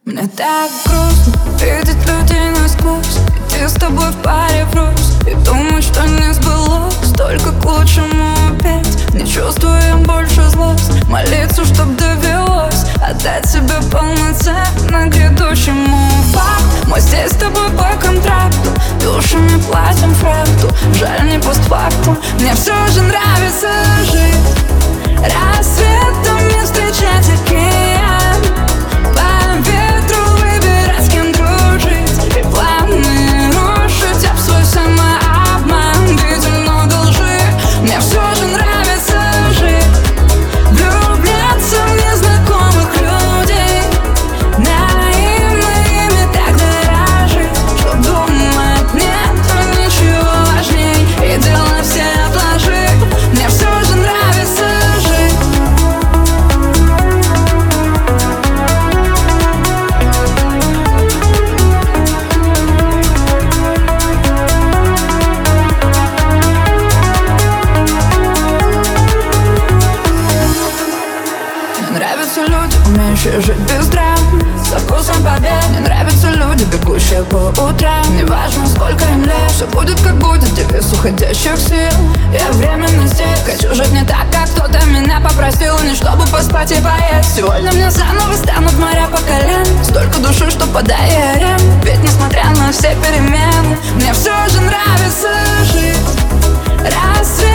Мне так грустно видеть людей насквозь, идти с тобой в паре врозь и думать, что не сбылось, только к лучшему опять. Не чувствуем больше злость, молиться, чтоб довелось отдать себе полноценно грядущему факту. Мы здесь с тобой по контракту, душами платим фракту. Жаль, не постфактум, мне все же нравится жить, рассветом не встречать океан, по ветру выбирать, с кем дружить, и планы рушить об свой самообман. Видим много лжи, мне все же нравится жить, влюбляться в незнакомых людей, наивно ими так дорожить, что думать нету ничего важней, и дела все отложить. Мне все же нравится жить. Мне нравятся люди, умеющие жить без драм, со вкусом побед. Мне нравятся люди, бегущие по утрам. Не важно, сколько им лет, все будет как будет, девиз уходящих сил. Я временно здесь, хочу жить не так, как кто-то меня попросил. Не чтобы поспать и поесть, сегодня мне заново станут моря по колен. Столько души, что подай арен, ведь несмотря на все перемены, мне все же нравится жить, рассвет